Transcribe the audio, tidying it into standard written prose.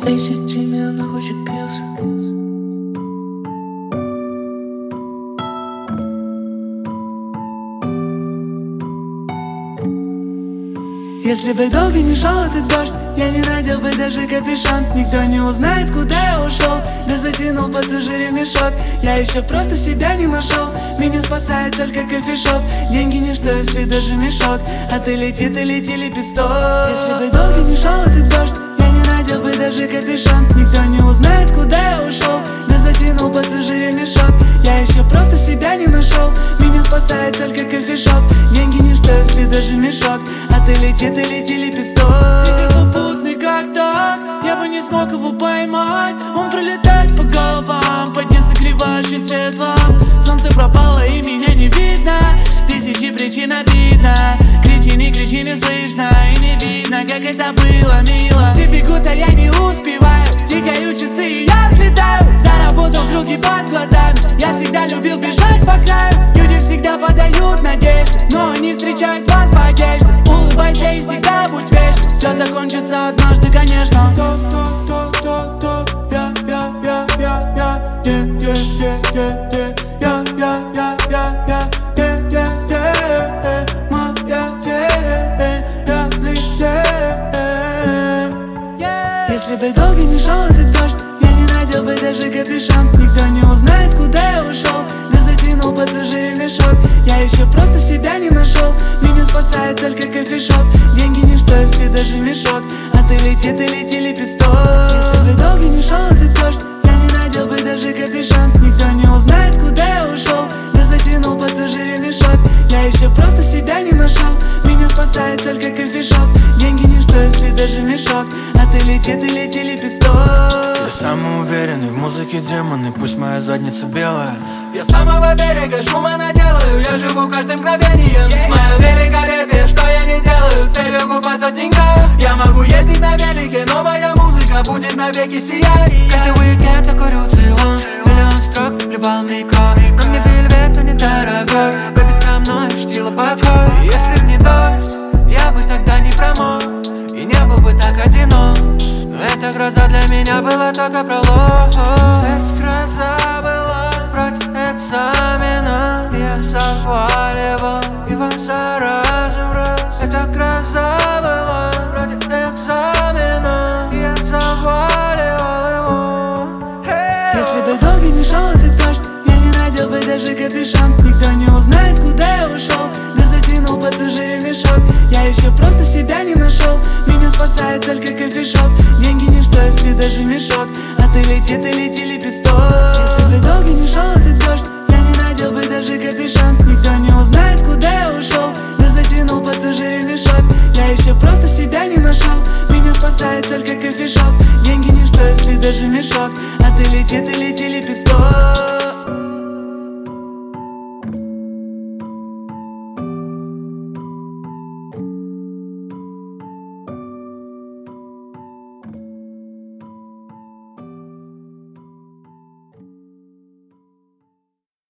ACT меня хочет пился. Если бы долго не шел этот дождь, я не надел бы даже капюшон. Никто не узнает, куда я ушел, да затянул потуже ремешок. Я еще просто себя не нашел, меня спасает только кофешоп. Деньги ничто, если даже мешок, а ты лети лепесток. Если бы долго не шел этот дождь, я не надел бы даже капюшон. Никто не узнает, куда я ушел, да затянул потуже ремешок. Я еще просто себя не нашел, меня спасает только кофешоп. Деньги ничто, если даже мешок, а ты лети лепесток. Ветер попутный как так, я бы не смог его поймать. Он пролетает по головам, под несогревающий свет вам. Солнце пропало и меня не видно, тысячи причин обидно. Кричи, не слышно и не видно, как это было мило. Все бегут, а я не успеваю, тикают часы и я взлетаю. Заработал круги под глазами, я всегда любил бежать по краю. Люди всегда подают надежды, но они встречают вас по одежде. Улыбайся и всегда будь вежлив, все закончится однажды, конечно. Если бы долго не шел этот дождь, я не надел бы даже капюшон. Никто не узнает, куда я ушел, да затянул потуже ремешок. Я еще просто себя не нашел, меня спасает только кофешоп. Деньги ничто, если даже мешок, а ты лети лепесток. Если бы долго не шел этот дождь, я не надел бы даже капюшон. Никто не узнает, куда я ушел, да затянул потуже ремешок. Я еще просто себя не нашел, меня спасает только кофешоп. Деньги ничто, если даже мешок, а ты лети лепесток. Я самый уверенный в музыке демоны, пусть моя задница белая. Я с самого берега шума наделаю, я живу каждым мгновением. Мое великолепие, что я не делаю, целью купаться в деньгах. Я могу ездить на велике, но моя музыка будет навеки сиять. Каждый уикенд я курю Цейлон, миллион строк плевал микро. На мне вельвет, но недорогой, бэби со мной чтила покой. Если б не дождь, я бы тогда не промок и не был бы так одинок. Но эта гроза для меня была только пролог. Эта гроза была вроде экзамена, я заваливал его за разом раз. Эта гроза была вроде экзамена, я заваливал его. Если бы долго не шел этот дождь, я не надел бы даже капюшон. Никто не узнает, куда я ушел, да затянул потуже ремешок. Я еще просто себя не нашел, меня спасает только кофешоп. Деньги ничто, если даже мешок, а ты лети лепесток. Если бы долго не шел этот дождь, я не надел бы даже капюшон. Никто не узнает, куда я ушел, да затянул потуже ремешок. Я еще просто себя не нашел, меня спасает только кофешоп. Деньги ничто, если даже мешок, а ты лети лепесток.